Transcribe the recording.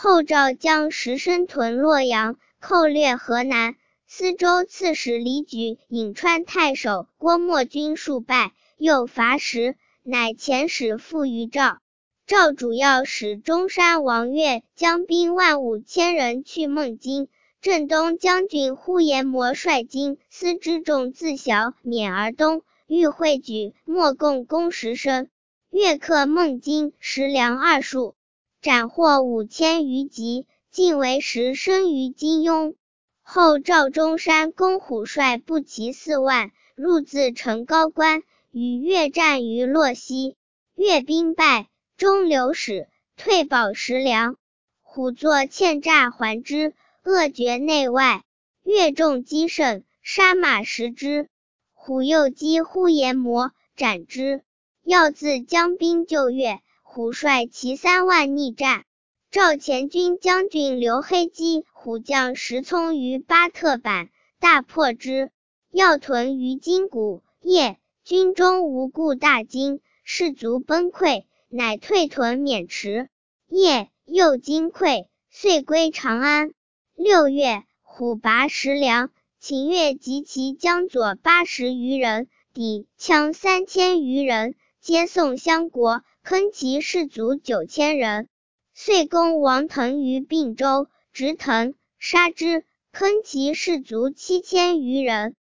后赵将10生屯洛阳，寇掠河南。司州刺史李举、颍川太守郭沫军数败，又伐食，乃遣使附于赵。赵主要使中山王越将兵15000人去孟津。镇东将军呼延魔率军司之众自小渑而东，欲会举，莫共攻10生。越克孟津，食粮2数，斩获5000余级，尽为10生于金庸。后赵中山公虎率步骑4万，入自成高关，与越战于洛西。越兵败，中流矢，退保食粮。虎作欠诈还之，扼绝内外。越众击胜，杀马10只。虎又击呼延魔，斩之。要自将兵救越，虎率骑3万逆战。赵前军将军刘黑击虎将石聪于巴特坂，大破之。要屯于金谷、邺，军中无故大惊，士卒崩溃，乃退屯渑池。邺又惊溃，遂归长安。6月，虎拔食粮，秦越及其将左80余人，抵羌3000余人，皆送相国，坑其士卒9000人。遂攻王腾于并州，执腾，杀之，坑其士卒7000余人。